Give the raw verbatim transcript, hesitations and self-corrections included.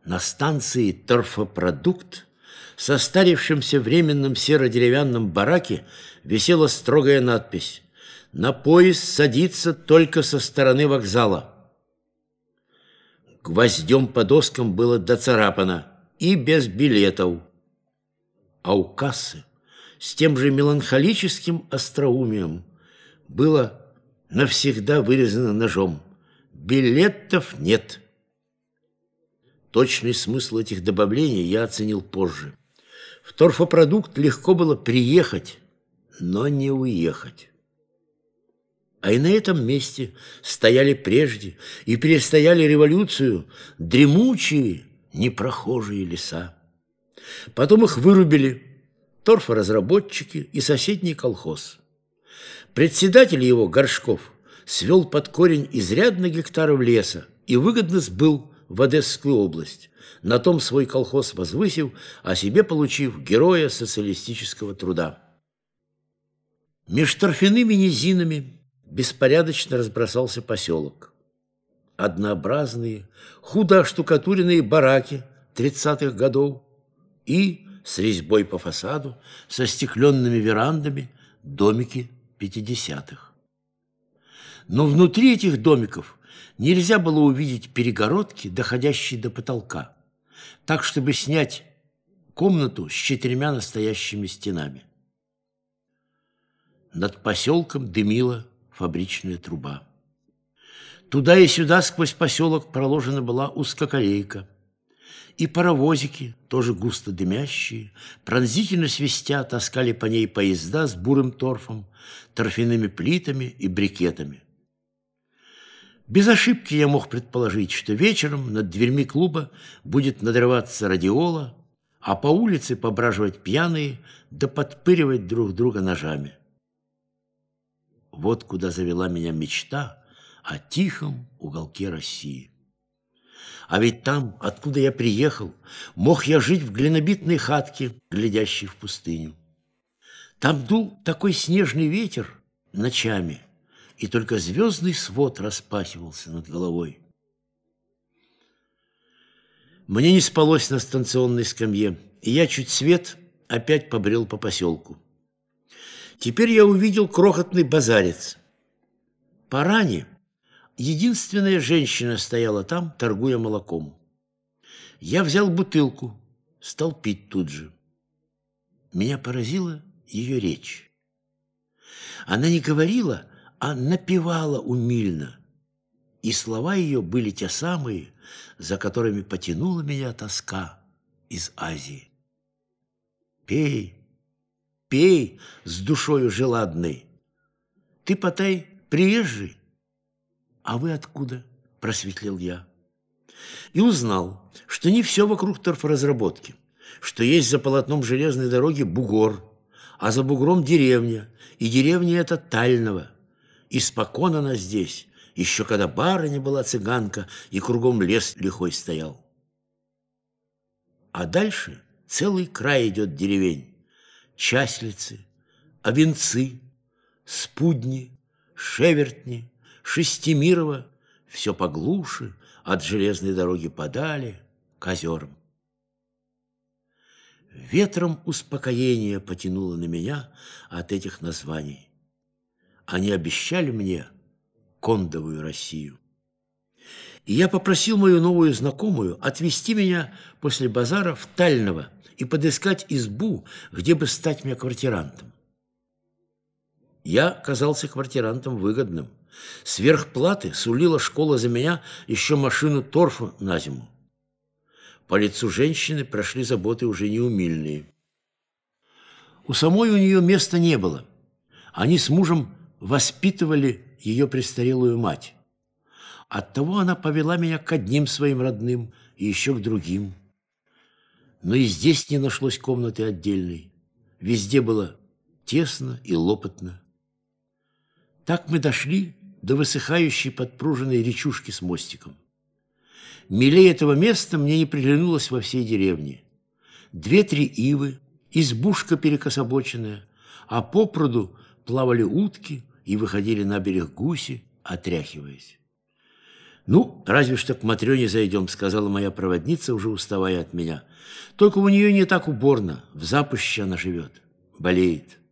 На станции «Торфопродукт» в состарившемся временном серо-деревянном бараке висела строгая надпись: «На поезд садиться только со стороны вокзала». Гвоздем по доскам было доцарапано: «И без билетов». А у кассы с тем же меланхолическим остроумием было навсегда вырезано ножом: «Билетов нет». Точный смысл этих добавлений я оценил позже. В «Торфопродукт» легко было приехать, но не уехать. А и на этом месте стояли прежде и перестояли революцию дремучие, непрохожие леса. Потом их вырубили торфоразработчики и соседний колхоз. Председатель его, Горшков, свел под корень изрядно гектаров леса и выгодно сбыл в Одесскую область, на том свой колхоз возвысив, а себе получив героя социалистического труда. Меж торфяными низинами беспорядочно разбросался поселок. Однообразные, худо оштукатуренные бараки тридцатых годов и с резьбой по фасаду, со стекленными верандами домики пятидесятых. Но внутри этих домиков нельзя было увидеть перегородки, доходящие до потолка, так, чтобы снять комнату с четырьмя настоящими стенами. Над поселком дымила фабричная труба. Туда и сюда сквозь поселок проложена была узкоколейка, и паровозики, тоже густо дымящие, пронзительно свистя, таскали по ней поезда с бурым торфом, торфяными плитами и брикетами. Без ошибки я мог предположить, что вечером над дверьми клуба будет надрываться радиола, а по улице пображивать пьяные да подпыривать друг друга ножами. Вот куда завела меня мечта о тихом уголке России. А ведь там, откуда я приехал, мог я жить в глинобитной хатке, глядящей в пустыню. Там дул такой снежный ветер ночами, и только звездный свод распахивался над головой. Мне не спалось на станционной скамье, и я чуть свет опять побрел по поселку. Теперь я увидел крохотный базарец. По ране единственная женщина стояла там, торгуя молоком. Я взял бутылку, стал пить тут же. Меня поразила ее речь. Она не говорила, а напевала умильно, и слова ее были те самые, за которыми потянула меня тоска из Азии. «Пей, пей с душою желадной. Ты, потай, приезжий?» «А вы откуда?» – просветлел я. И узнал, что не все вокруг торфоразработки, что есть за полотном железной дороги бугор, а за бугром деревня, и деревня эта Тального. Испокон она здесь, еще когда барыня была цыганка, и кругом лес лихой стоял. А дальше целый край идет деревень: Часлицы, Овенцы, Спудни, Шевертни, Шестимирово, все поглуше, от железной дороги подали, к озерам. Ветром успокоения потянуло на меня от этих названий. Они обещали мне кондовую Россию. И я попросил мою новую знакомую отвезти меня после базара в Тальново и подыскать избу, где бы стать мне квартирантом. Я оказался квартирантом выгодным. Сверх платы сулила школа за меня еще машину торфа на зиму. По лицу женщины прошли заботы уже неумильные. У самой у нее места не было. Они с мужем воспитывали ее престарелую мать. Оттого она повела меня к одним своим родным и еще к другим. Но и здесь не нашлось комнаты отдельной. Везде было тесно и лопотно. Так мы дошли до высыхающей подпруженной речушки с мостиком. Милее этого места мне не приглянулось во всей деревне. Две-три ивы, избушка перекособоченная, а по пруду плавали утки и выходили на берег гуси, отряхиваясь. «Ну, разве что к Матрёне зайдем», — сказала моя проводница, уже уставая от меня. «Только у нее не так уборно, в запуще она живет, болеет».